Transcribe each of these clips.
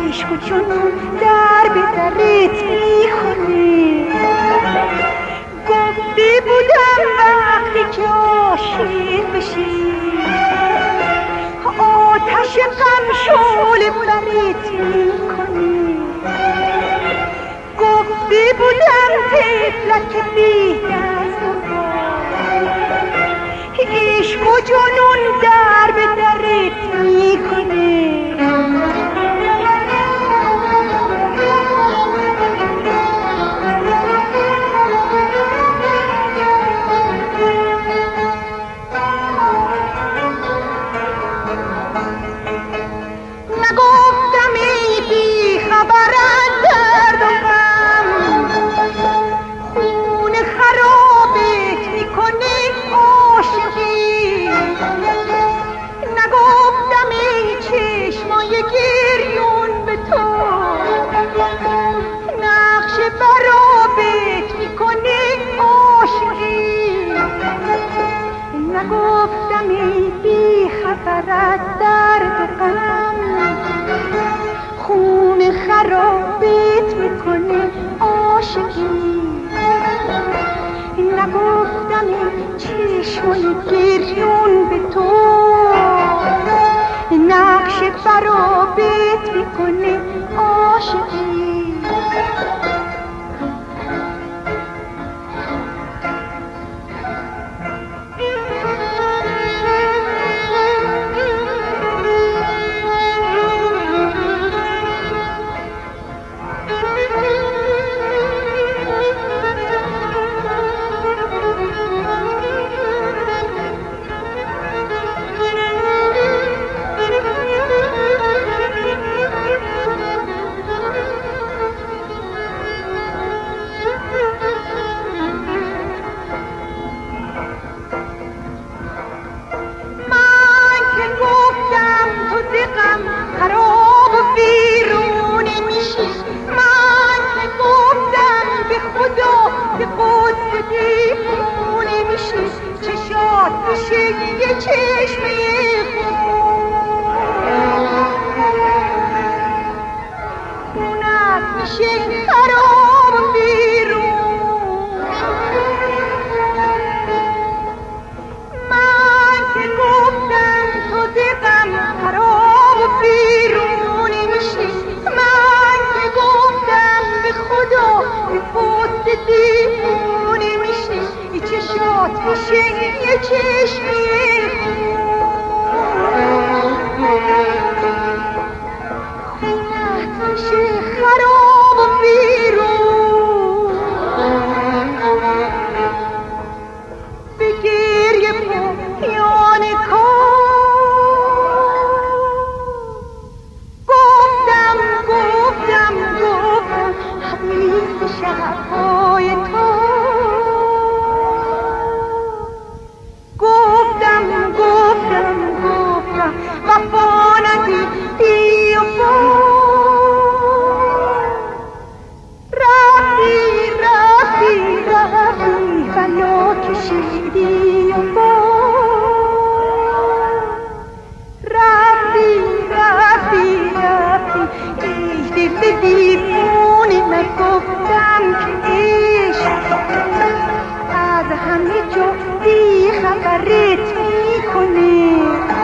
عشق و جنون در به درت میخونه. گفته بودم وقتی که عاشق بشی آتش غم شعله برت میکنه. گفته بودم طفلک بی دست و پا عشق و جنون در به درت میکنه. نگفتم ای بی خبر از درد و غم خون خرابت میکنه عاشقی. نگفتم ای چشمای گریون به تو نقش برابت میکنه عاشقی. نگفتم ای بی خبر از درد و غم خون خرابت میکنه عاشقی. نگفتم ای چشمای گریون به تو نقش برابت میکنه عاشقی. یه چشمه خونت میشه خراب بیرون. من که گفتم تو دقم خراب بیرون میشه. من که گفتم به خدا به خود دیوونه میشه. ای چشات میشه یه چشمه خونت میشه خراب بیرون. به گریه پایان کار گفتم حدیث شب‌های تو. گفتم وفا ندیدی و رفتی بلا کشیدی و رفتی ای دل دیوونه. نگفتم که عشق از همه جا بی خبرت میکنه.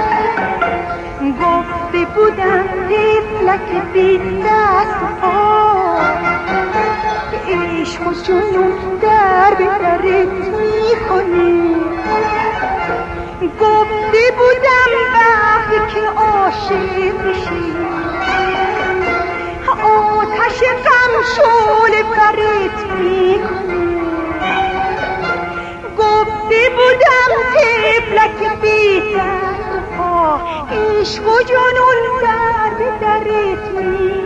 گفته بودم طفلک بی دست و پا عشق و جنون در به درت میکنه. گفته بودم وقتی که عاشق بشی آتش غم شعله برت میکنه. گفته بودم طفلک بی دست و پا عشق و جنون در به درت میکنه.